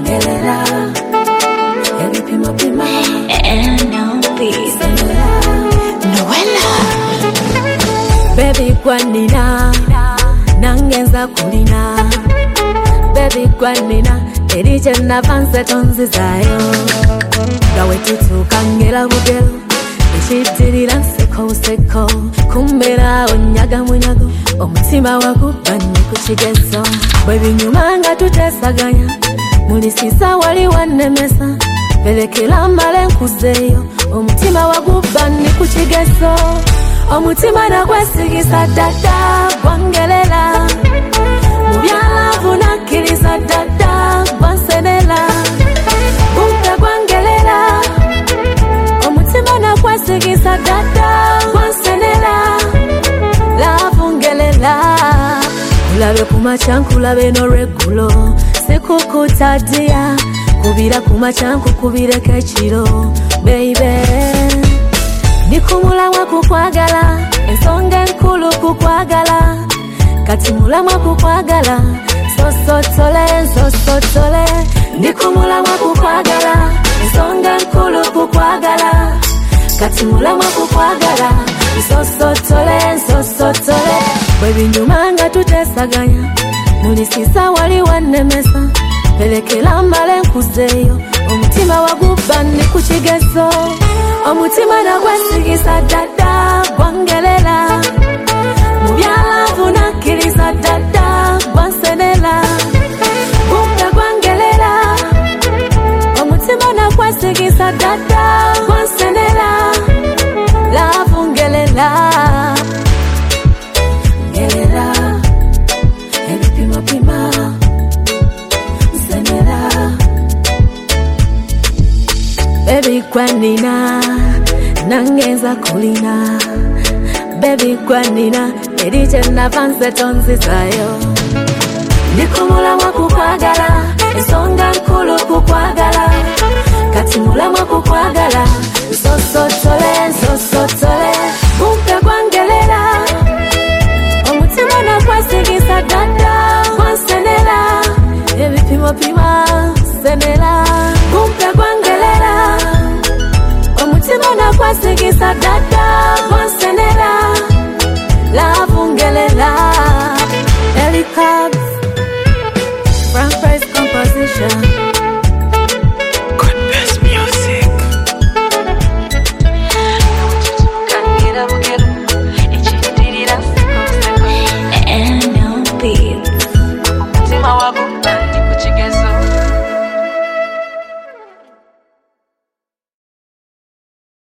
ngelera ebipimo pima Noella baby kwanina nangenza kulina baby kwanina erije navanze tonzi zayo gawe tutukangela bugelo ekitirira seko kumbera onyaga munyago omutima wakubanye ku kigezo bwe binyuma nga tutesaganya mulisisa wali wanemesa pelekela male nkuzeyo omutima wakubanye ku kigezo omutima nagwesigisa dada gwangelela mubyalavu nakkiriza dada gwansenela gumpe gwangelela omutima nagwesigisa dada gwansenela lavu ngelela kulabe kumacyankulabe n'olweggulo sikukutadia kubira kumacyanku kubireko ekiro baby nikumulamwa kukwagala ensonga enkulu kukwagala kati mulamwa kukwagala sosotole nikumulamwa kukwagala ensonga enkulu kukwagala kati mulamwa kukwagala sosotole bwe binyuma nga tutesaganya mulisisa wali wanemesa pelekela mbale nkuzeyo omutima wagubanye ku kigezo omutima nagwesigisa dada gwangelela mubyalavu nakkiriza dada gwansenela gumpe gwangelela omutima nagwesigisa dada gwansenela lavu ngelela ngelela ebipimo pima nsenela baby kwanina nangenza kulina baby kwanina erije navanze tonzi zayo nikumulamwa kukwagala ensonga nkulu kukwagala kati mulamwa kukwagala sosotole gumpe gwangelela omutima nagwesigisa dada gwansenela ebipimo pima senela gumpe gwangelela omutima nagwesigisa dada